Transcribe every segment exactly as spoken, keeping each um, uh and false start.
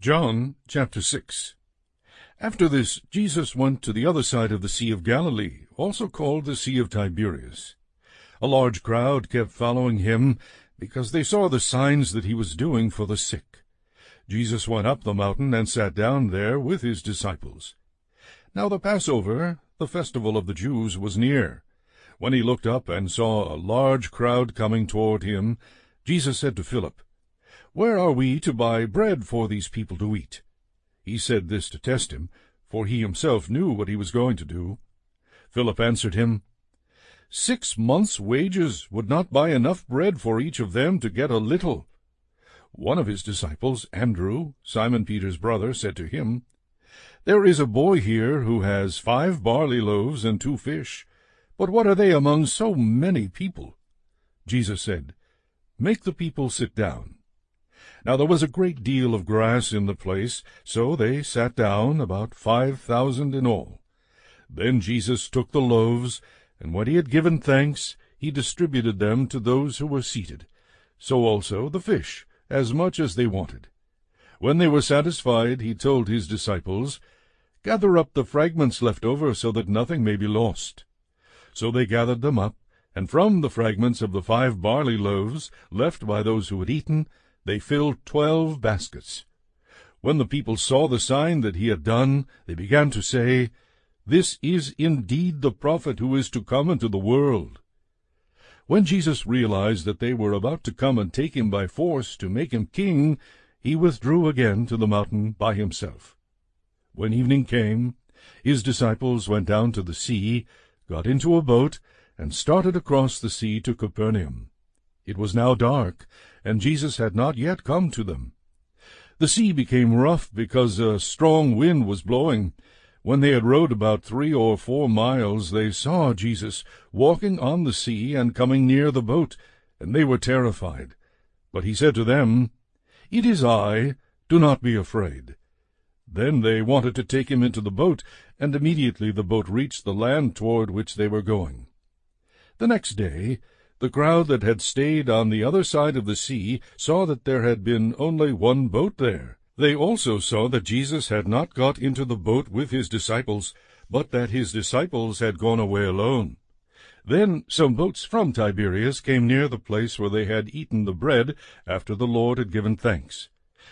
John chapter six. After this, Jesus went to the other side of the Sea of Galilee, also called the Sea of Tiberias. A large crowd kept following him, because they saw the signs that he was doing for the sick. Jesus went up the mountain and sat down there with his disciples. Now the Passover, the festival of the Jews, was near. When he looked up and saw a large crowd coming toward him, Jesus said to Philip, "Where are we to buy bread for these people to eat?" He said this to test him, for he himself knew what he was going to do. Philip answered him, Six months' wages would not buy enough bread for each of them to get a little." One of his disciples, Andrew, Simon Peter's brother, said to him, "There is a boy here who has five barley loaves and two fish, but what are they among so many people?" Jesus said, "Make the people sit down." Now there was a great deal of grass in the place, so they sat down, about five thousand in all. Then Jesus took the loaves, and when he had given thanks, he distributed them to those who were seated, so also the fish, as much as they wanted. When they were satisfied, he told his disciples, "Gather up the fragments left over, so that nothing may be lost." So they gathered them up, and from the fragments of the five barley loaves, left by those who had eaten, they filled twelve baskets. When the people saw the sign that he had done, they began to say, "This is indeed the prophet who is to come into the world." When Jesus realized that they were about to come and take him by force to make him king, he withdrew again to the mountain by himself. When evening came, his disciples went down to the sea, got into a boat, and started across the sea to Capernaum. It was now dark, and Jesus had not yet come to them. The sea became rough because a strong wind was blowing. When they had rowed about three or four miles, they saw Jesus walking on the sea and coming near the boat, and they were terrified. But he said to them, "It is I, do not be afraid." Then they wanted to take him into the boat, and immediately the boat reached the land toward which they were going. The next day, the crowd that had stayed on the other side of the sea saw that there had been only one boat there. They also saw that Jesus had not got into the boat with his disciples, but that his disciples had gone away alone. Then some boats from Tiberias came near the place where they had eaten the bread after the Lord had given thanks.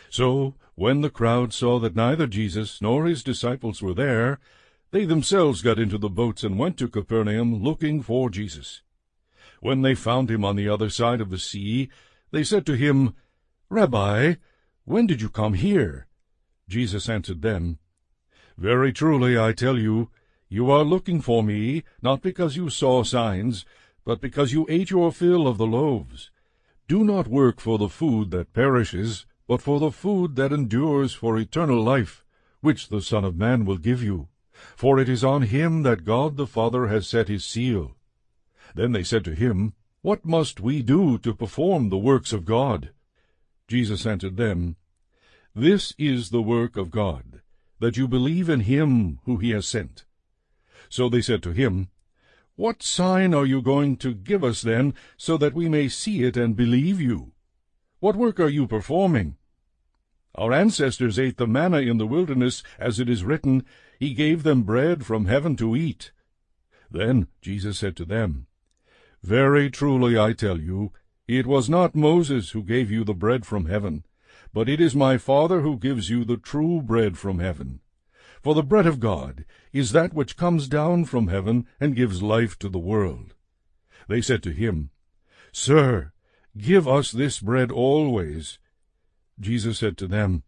So when the crowd saw that neither Jesus nor his disciples were there, they themselves got into the boats and went to Capernaum looking for Jesus. When they found him on the other side of the sea, they said to him, "Rabbi, when did you come here?" Jesus answered them, "Very truly I tell you, you are looking for me, not because you saw signs, but because you ate your fill of the loaves. Do not work for the food that perishes, but for the food that endures for eternal life, which the Son of Man will give you. For it is on him that God the Father has set his seal." Then they said to him, "What must we do to perform the works of God?" Jesus answered them, "This is the work of God, that you believe in him who he has sent." So they said to him, "What sign are you going to give us then, so that we may see it and believe you? What work are you performing? Our ancestors ate the manna in the wilderness, as it is written, He gave them bread from heaven to eat." Then Jesus said to them, "Very truly I tell you, it was not Moses who gave you the bread from heaven, but it is my Father who gives you the true bread from heaven. For the bread of God is that which comes down from heaven and gives life to the world." They said to him, "Sir, give us this bread always." Jesus said to them,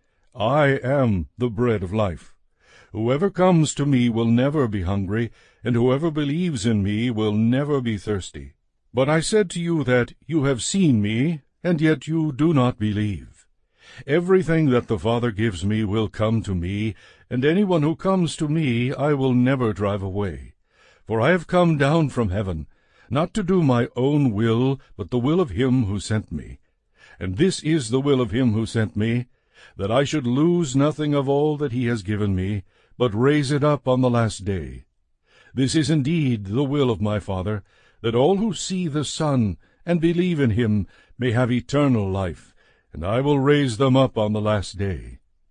"I am the bread of life. Whoever comes to me will never be hungry, and whoever believes in me will never be thirsty. But I said to you that you have seen me, and yet you do not believe. Everything that the Father gives me will come to me, and anyone who comes to me I will never drive away. For I have come down from heaven, not to do my own will, but the will of him who sent me. And this is the will of him who sent me, that I should lose nothing of all that he has given me, but raise it up on the last day. This is indeed the will of my Father, that all who see the Son and believe in him may have eternal life, and I will raise them up on the last day.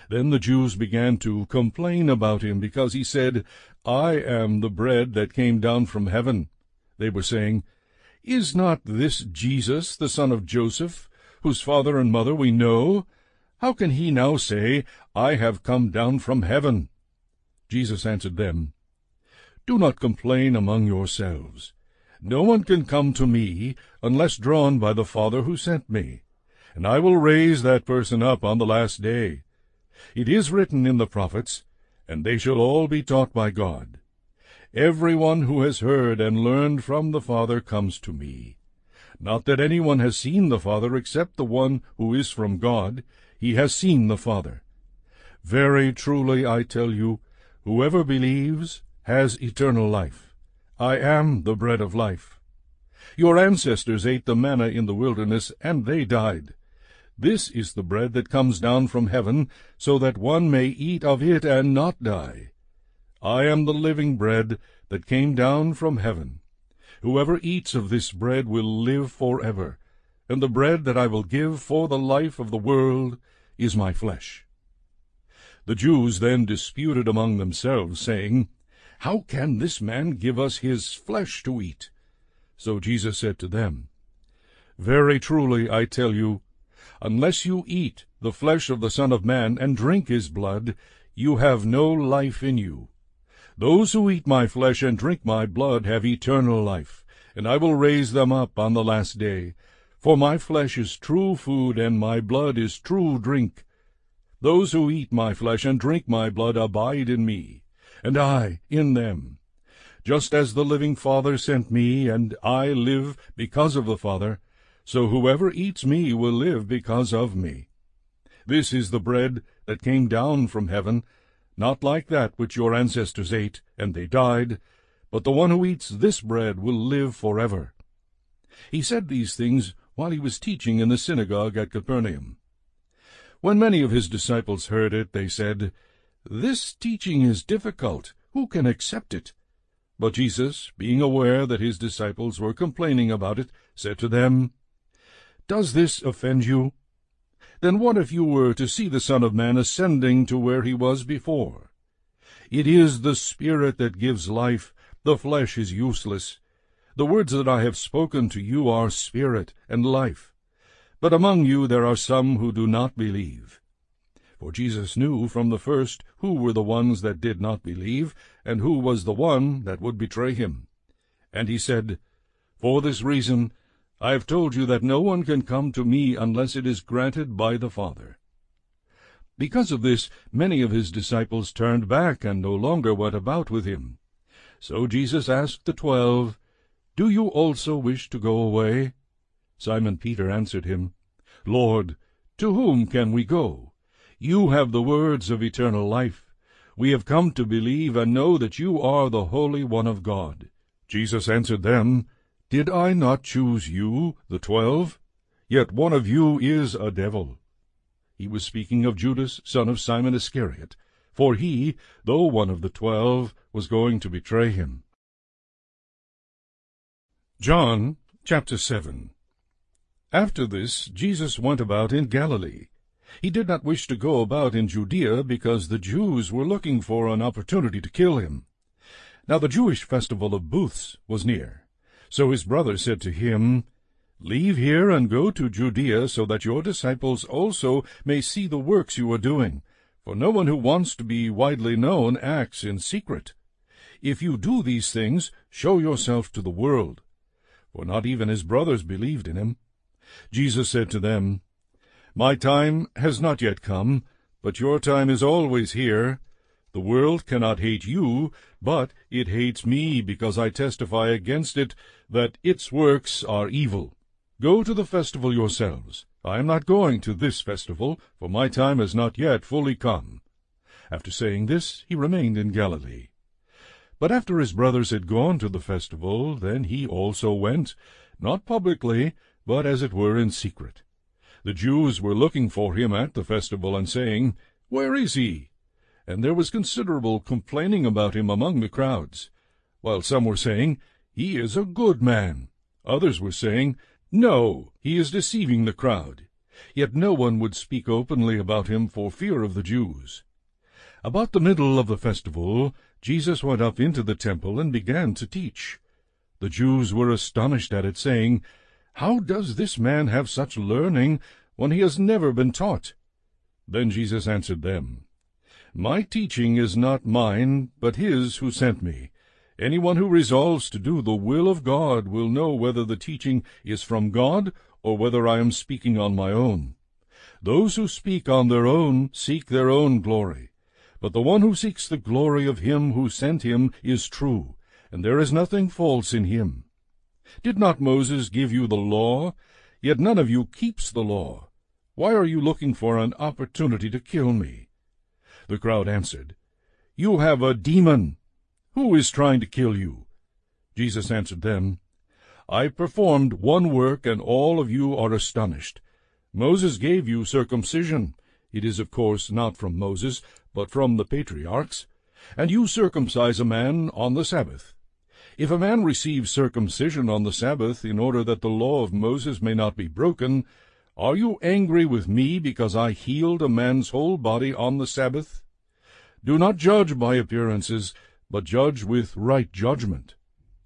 Then the Jews began to complain about him, because he said, I am the bread that came down from heaven. They were saying, Is not this Jesus, the son of Joseph, whose father and mother we know? How can he now say, I have come down from heaven? Jesus answered them, Do not complain among yourselves. No one can come to me unless drawn by the Father who sent me, and I will raise that person up on the last day. It is written in the prophets, and they shall all be taught by God. Every one who has heard and learned from the Father comes to me. Not that anyone has seen the Father except the one who is from God. He has seen the Father. Very truly I tell you, whoever believes has eternal life. I am the bread of life. Your ancestors ate the manna in the wilderness, and they died. This is the bread that comes down from heaven, so that one may eat of it and not die. I am the living bread that came down from heaven. Whoever eats of this bread will live forever, and the bread that I will give for the life of the world is my flesh. The Jews then disputed among themselves, saying, How can this man give us his flesh to eat? So Jesus said to them, Very truly I tell you, unless you eat the flesh of the Son of Man and drink his blood, you have no life in you. Those who eat my flesh and drink my blood have eternal life, and I will raise them up on the last day. For my flesh is true food, and my blood is true drink. Those who eat my flesh and drink my blood abide in me, and I in them. Just as the living Father sent me, and I live because of the Father, so whoever eats me will live because of me. This is the bread that came down from heaven, not like that which your ancestors ate, and they died, but the one who eats this bread will live forever. He said these things while he was teaching in the synagogue at Capernaum. When many of his disciples heard it, they said, This teaching is difficult. Who can accept it? But Jesus, being aware that his disciples were complaining about it, said to them, Does this offend you? Then what if you were to see the Son of Man ascending to where he was before? It is the Spirit that gives life, the flesh is useless. The words that I have spoken to you are spirit and life. But among you there are some who do not believe. For Jesus knew from the first who were the ones that did not believe, and who was the one that would betray him. And he said, For this reason I have told you that no one can come to me unless it is granted by the Father. Because of this, many of his disciples turned back and no longer went about with him. So Jesus asked the twelve, Do you also wish to go away? Simon Peter answered him, Lord, to whom can we go? You have the words of eternal life. We have come to believe and know that you are the Holy One of God. Jesus answered them, Did I not choose you, the twelve? Yet one of you is a devil. He was speaking of Judas, son of Simon Iscariot, for he, though one of the twelve, was going to betray him. John chapter seven. After this, Jesus went about in Galilee. He did not wish to go about in Judea, because the Jews were looking for an opportunity to kill him. Now the Jewish festival of booths was near. So his brother said to him, Leave here and go to Judea, so that your disciples also may see the works you are doing. For no one who wants to be widely known acts in secret. If you do these things, show yourself to the world. For not even his brothers believed in him. Jesus said to them, My time has not yet come, but your time is always here. The world cannot hate you, but it hates me, because I testify against it that its works are evil. Go to the festival yourselves. I am not going to this festival, for my time has not yet fully come. After saying this, he remained in Galilee. But after his brothers had gone to the festival, then he also went, not publicly, but as it were in secret. The Jews were looking for him at the festival, and saying, Where is he? And there was considerable complaining about him among the crowds, while some were saying, He is a good man. Others were saying, No, he is deceiving the crowd. Yet no one would speak openly about him for fear of the Jews. About the middle of the festival, Jesus went up into the temple and began to teach. The Jews were astonished at it, saying, "How does this man have such learning when he has never been taught?" Then Jesus answered them, "My teaching is not mine, but his who sent me. Anyone who resolves to do the will of God will know whether the teaching is from God or whether I am speaking on my own. Those who speak on their own seek their own glory, but the one who seeks the glory of him who sent him is true, and there is nothing false in him. Did not Moses give you the law? Yet none of you keeps the law. Why are you looking for an opportunity to kill me?" The crowd answered, "You have a demon. Who is trying to kill you?" Jesus answered them, "I performed one work, and all of you are astonished. Moses gave you circumcision. It is, of course, not from Moses, but from the patriarchs. And you circumcise a man on the Sabbath. If a man receives circumcision on the Sabbath in order that the law of Moses may not be broken, are you angry with me because I healed a man's whole body on the Sabbath? Do not judge by appearances, but judge with right judgment."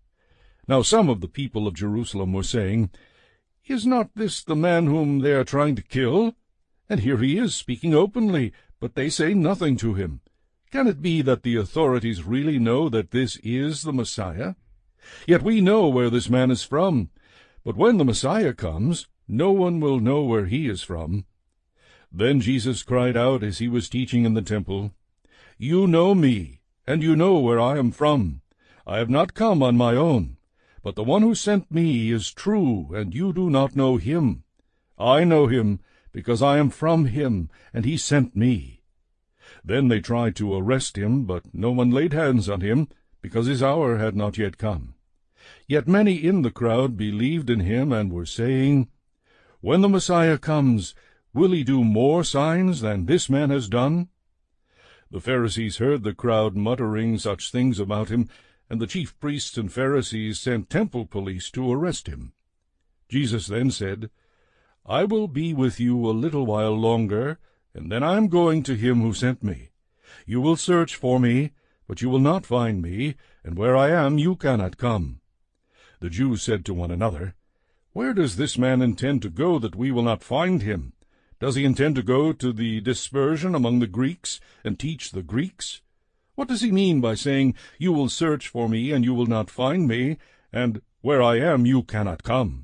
Now some of the people of Jerusalem were saying, "Is not this the man whom they are trying to kill? And here he is speaking openly, but they say nothing to him. Can it be that the authorities really know that this is the Messiah? Yet we know where this man is from. But when the Messiah comes, no one will know where he is from." Then Jesus cried out as he was teaching in the temple, "You know me, and you know where I am from. I have not come on my own, but the one who sent me is true, and you do not know him. I know him, because I am from him, and he sent me." Then they tried to arrest him, but no one laid hands on him, because his hour had not yet come. Yet many in the crowd believed in him and were saying, "When the Messiah comes, will he do more signs than this man has done?" The Pharisees heard the crowd muttering such things about him, and the chief priests and Pharisees sent temple police to arrest him. Jesus then said, "I will be with you a little while longer, and then I am going to him who sent me. You will search for me, but you will not find me, and where I am you cannot come." The Jews said to one another, "Where does this man intend to go that we will not find him? Does he intend to go to the dispersion among the Greeks and teach the Greeks? What does he mean by saying, 'You will search for me, and you will not find me,' and 'Where I am you cannot come'?"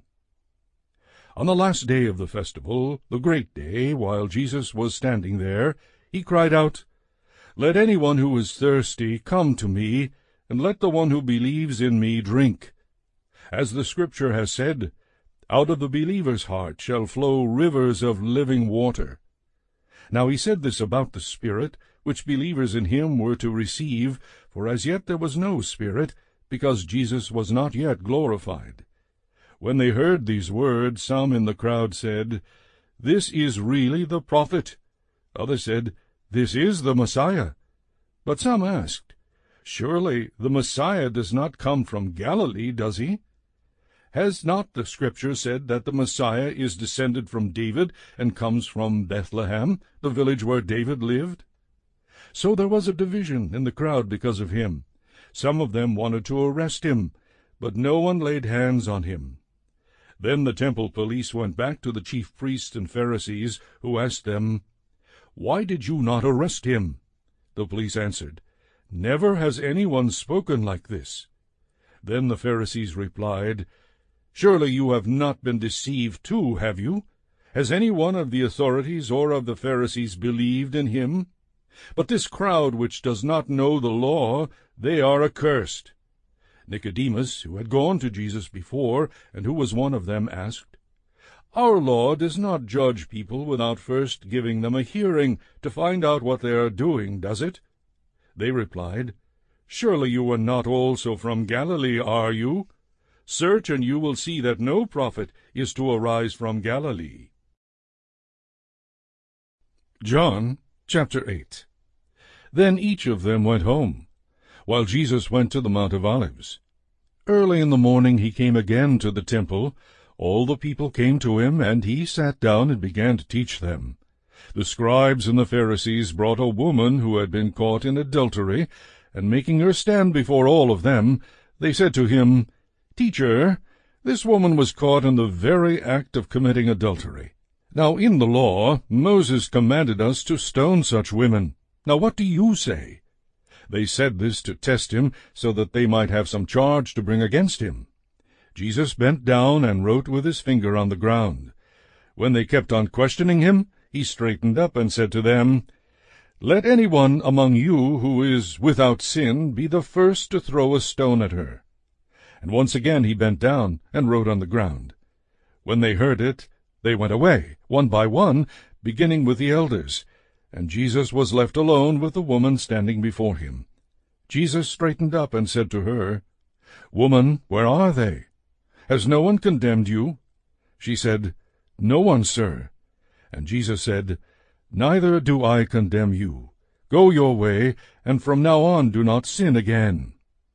On the last day of the festival, the great day, while Jesus was standing there, he cried out, "Let anyone who is thirsty come to me, and let the one who believes in me drink. As the Scripture has said, out of the believer's heart shall flow rivers of living water." Now he said this about the Spirit, which believers in him were to receive, for as yet there was no Spirit, because Jesus was not yet glorified. When they heard these words, some in the crowd said, "This is really the prophet." Others said, "This is the Messiah." But some asked, "Surely the Messiah does not come from Galilee, does he? Has not the Scripture said that the Messiah is descended from David and comes from Bethlehem, the village where David lived?" So there was a division in the crowd because of him. Some of them wanted to arrest him, but no one laid hands on him. Then the temple police went back to the chief priests and Pharisees, who asked them, "Why did you not arrest him?" The police answered, "Never has anyone spoken like this." Then the Pharisees replied, "Surely you have not been deceived too, have you? Has any one of the authorities or of the Pharisees believed in him? But this crowd which does not know the law, they are accursed." Nicodemus, who had gone to Jesus before, and who was one of them, asked, "Our law does not judge people without first giving them a hearing to find out what they are doing, does it?" They replied, "Surely you are not also from Galilee, are you? Search, and you will see that no prophet is to arise from Galilee." John chapter eight. Then each of them went home, while Jesus went to the Mount of Olives. Early in the morning he came again to the temple, All the people came to him, and he sat down and began to teach them. The scribes and the Pharisees brought a woman who had been caught in adultery, and making her stand before all of them, they said to him, "Teacher, this woman was caught in the very act of committing adultery. Now in the law Moses commanded us to stone such women. Now what do you say?" They said this to test him, so that they might have some charge to bring against him. Jesus bent down and wrote with his finger on the ground. When they kept on questioning him, he straightened up and said to them, "Let anyone among you who is without sin be the first to throw a stone at her." And once again he bent down and wrote on the ground. When they heard it, they went away, one by one, beginning with the elders, and Jesus was left alone with the woman standing before him. Jesus straightened up and said to her, "Woman, where are they? Has no one condemned you?" She said, "No one, sir." And Jesus said, "Neither do I condemn you. Go your way, and from now on do not sin again."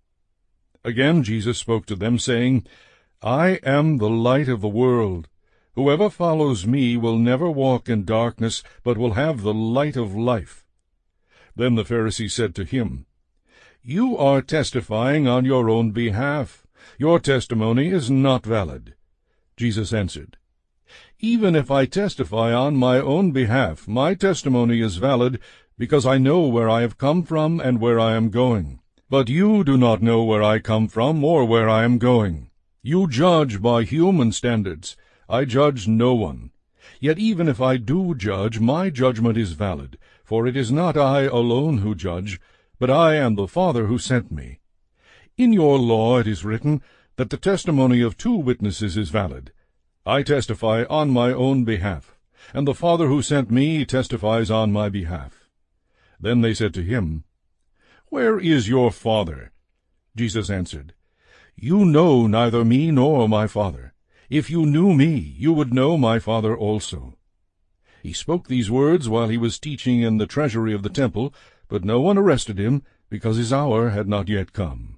Again Jesus spoke to them, saying, "I am the light of the world. Whoever follows me will never walk in darkness, but will have the light of life." Then the Pharisee said to him, "You are testifying on your own behalf. Your testimony is not valid." Jesus answered, "Even if I testify on my own behalf, my testimony is valid, because I know where I have come from and where I am going. But you do not know where I come from or where I am going. You judge by human standards. I judge no one. Yet even if I do judge, my judgment is valid, for it is not I alone who judge, but I and the Father who sent me. In your law it is written that the testimony of two witnesses is valid. I testify on my own behalf, and the Father who sent me testifies on my behalf." Then they said to him, "Where is your Father?" Jesus answered, "You know neither me nor my Father. If you knew me, you would know my Father also." He spoke these words while he was teaching in the treasury of the temple, but no one arrested him, because his hour had not yet come.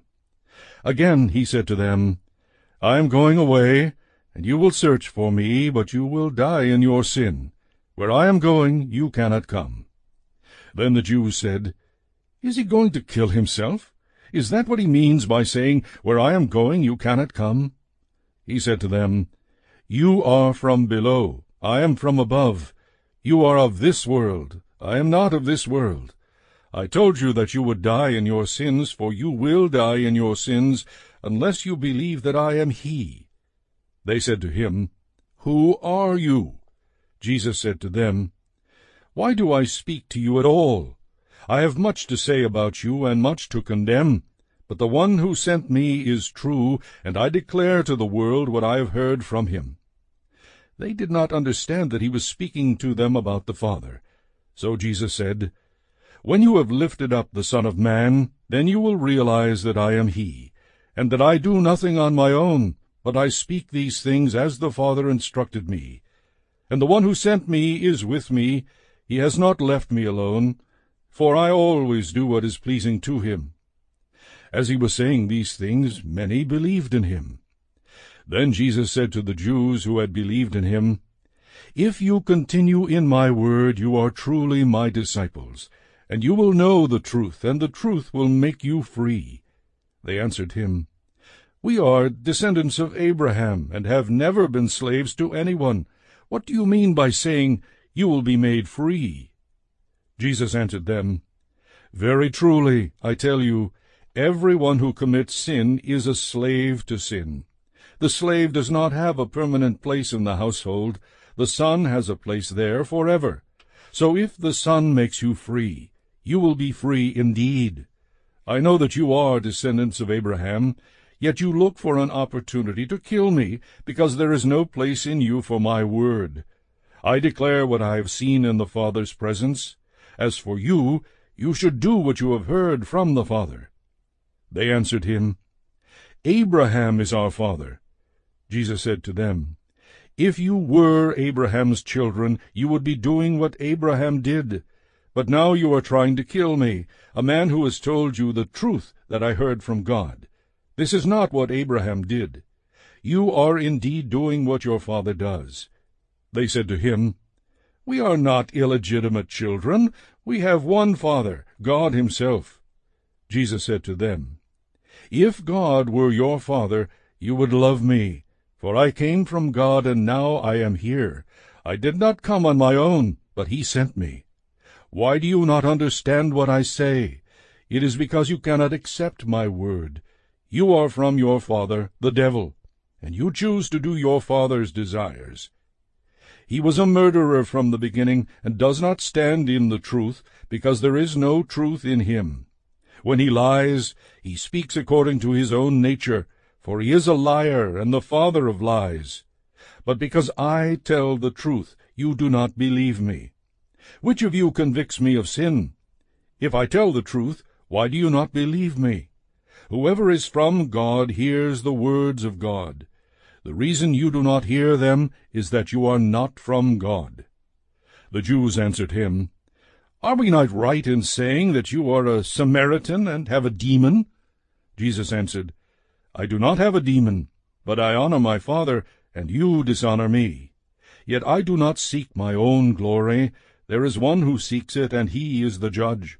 Again he said to them, "I am going away, and you will search for me, but you will die in your sin. Where I am going, you cannot come." Then the Jews said, "Is he going to kill himself? Is that what he means by saying, 'Where I am going, you cannot come'?" He said to them, "You are from below, I am from above. You are of this world, I am not of this world. I told you that you would die in your sins, for you will die in your sins, unless you believe that I am he." They said to him, "Who are you?" Jesus said to them, "Why do I speak to you at all? I have much to say about you and much to condemn, but the one who sent me is true, and I declare to the world what I have heard from him." They did not understand that he was speaking to them about the Father. So Jesus said, "When you have lifted up the Son of Man, then you will realize that I am he, and that I do nothing on my own, but I speak these things as the Father instructed me. And the one who sent me is with me. He has not left me alone, for I always do what is pleasing to him." As he was saying these things, many believed in him. Then Jesus said to the Jews who had believed in him, "If you continue in my word, you are truly my disciples, and you will know the truth, and the truth will make you free." They answered him, "We are descendants of Abraham, and have never been slaves to anyone. What do you mean by saying, 'You will be made free'?" Jesus answered them, "Very truly, I tell you, everyone who commits sin is a slave to sin. The slave does not have a permanent place in the household. The Son has a place there forever. So if the Son makes you free, you will be free indeed. I know that you are descendants of Abraham, yet you look for an opportunity to kill me, because there is no place in you for my word. I declare what I have seen in the Father's presence. As for you, you should do what you have heard from the Father." They answered him, "Abraham is our father." Jesus said to them, "If you were Abraham's children, you would be doing what Abraham did. But now you are trying to kill me, a man who has told you the truth that I heard from God. This is not what Abraham did. You are indeed doing what your father does." They said to him, "We are not illegitimate children. We have one Father, God himself." Jesus said to them, "If God were your Father, you would love me, for I came from God, and now I am here. I did not come on my own, but he sent me. Why do you not understand what I say? It is because you cannot accept my word. You are from your father, the devil, and you choose to do your father's desires. He was a murderer from the beginning, and does not stand in the truth, because there is no truth in him. When he lies, he speaks according to his own nature, for he is a liar and the father of lies. But because I tell the truth, you do not believe me. Which of you convicts me of sin? If I tell the truth, why do you not believe me? Whoever is from God hears the words of God. The reason you do not hear them is that you are not from God." The Jews answered him, "Are we not right in saying that you are a Samaritan and have a demon?" Jesus answered, "I do not have a demon, but I honor my Father, and you dishonor me. Yet I do not seek my own glory. There is one who seeks it, and he is the judge.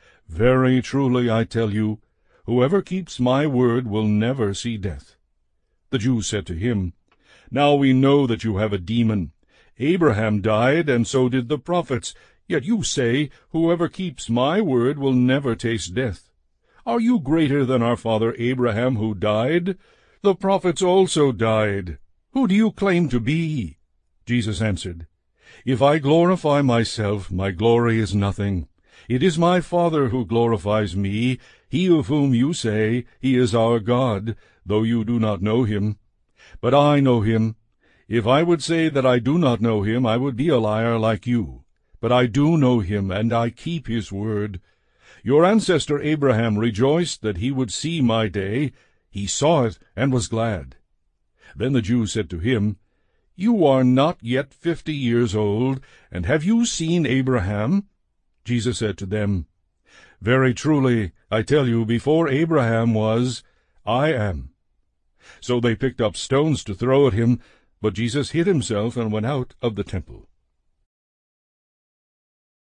Very truly I tell you, whoever keeps my word will never see death." The Jews said to him, "Now we know that you have a demon. Abraham died, and so did the prophets. Yet you say, whoever keeps my word will never taste death. Are you greater than our father Abraham, who died? The prophets also died. Who do you claim to be?" Jesus answered, "If I glorify myself, my glory is nothing. It is my Father who glorifies me, he of whom you say, he is our God, though you do not know him. But I know him. If I would say that I do not know him, I would be a liar like you. But I do know him, and I keep his word. Your ancestor Abraham rejoiced that he would see my day. He saw it and was glad." Then the Jews said to him, "You are not yet fifty years old, and have you seen Abraham?" Jesus said to them, "Very truly, I tell you, before Abraham was, I am." So they picked up stones to throw at him, but Jesus hid himself and went out of the temple.